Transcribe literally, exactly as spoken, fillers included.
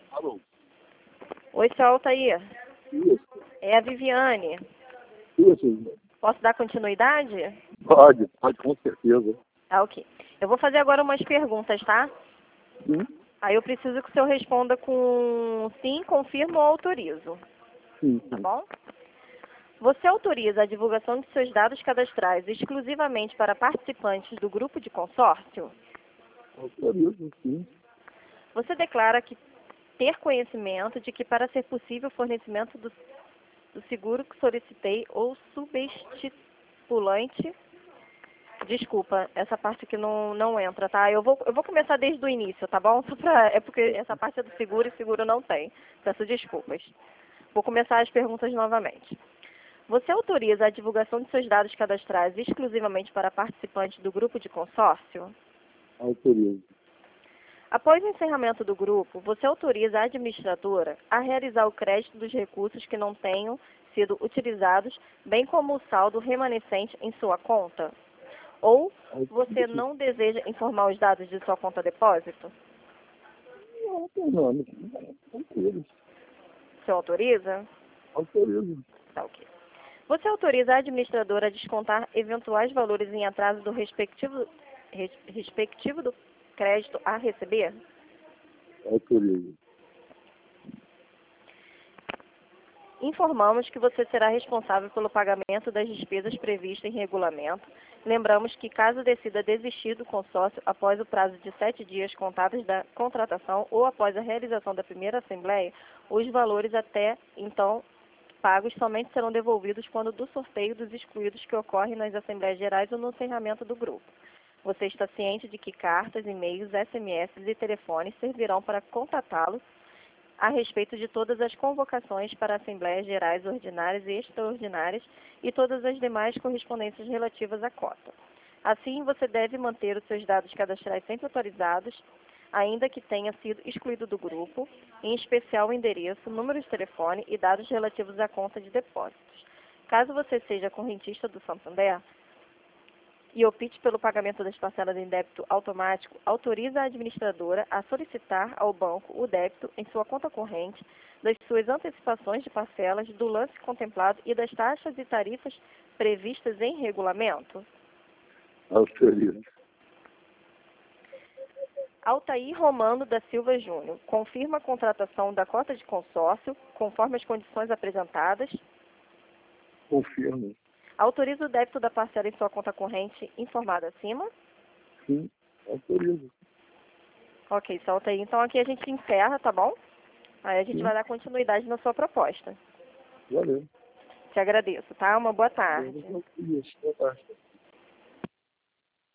Alô? Oi, seu Altair. Isso. É a Viviane. Isso. Posso dar continuidade? Pode, pode, com certeza. Ah, ok. Eu vou fazer agora umas perguntas, tá? Sim, Aí eu preciso que o senhor responda com sim, confirmo ou autorizo. sim, Tá sim. bom? Você autoriza a divulgação de seus dados cadastrais exclusivamente para participantes do grupo de consórcio? Autorizo, sim. Você declara que ter conhecimento de que para ser possível o fornecimento do, do seguro que solicitei ou subestipulante. Desculpa, essa parte aqui não, não entra, tá? Eu vou, eu vou começar desde o início, tá bom? Só pra, é porque essa parte é do seguro e seguro não tem. Peço desculpas. Vou começar as perguntas novamente. Você autoriza a divulgação de seus dados cadastrais exclusivamente para participantes do grupo de consórcio? Autorizo. Após o encerramento do grupo, você autoriza a administradora a realizar o crédito dos recursos que não tenham sido utilizados, bem como o saldo remanescente em sua conta? Ou você não deseja informar os dados de sua conta depósito? Não, tem nome. Autorizo. Você autoriza? Autorizo. Tá, ok. Você autoriza a administradora a descontar eventuais valores em atraso do respectivo, res, respectivo do crédito a receber? Autorizo. Informamos que você será responsável pelo pagamento das despesas previstas em regulamento. Lembramos que, caso decida desistir do consórcio após o prazo de sete dias contados da contratação ou após a realização da primeira assembleia, os valores até então pagos somente serão devolvidos quando do sorteio dos excluídos que ocorre nas Assembleias Gerais ou no encerramento do grupo. Você está ciente de que cartas, e-mails, S M S e telefones servirão para contatá-lo a respeito de todas as convocações para Assembleias Gerais ordinárias e extraordinárias e todas as demais correspondências relativas à cota. Assim, você deve manter os seus dados cadastrais sempre atualizados, ainda que tenha sido excluído do grupo, em especial o endereço, número de telefone e dados relativos à conta de depósitos. Caso você seja correntista do Santander e opte pelo pagamento das parcelas em débito automático, autoriza a administradora a solicitar ao banco o débito em sua conta corrente das suas antecipações de parcelas, do lance contemplado e das taxas e tarifas previstas em regulamento? Autorizo. Altair Romano da Silva Júnior confirma a contratação da cota de consórcio conforme as condições apresentadas. Confirmo. Autoriza o débito da parcela em sua conta corrente informada acima. Sim, autorizo. Ok, seu Altair. Então aqui a gente encerra, tá bom? Aí a gente Sim. vai dar continuidade na sua proposta. Valeu. Te agradeço, tá? Uma boa tarde. Valeu. Boa tarde.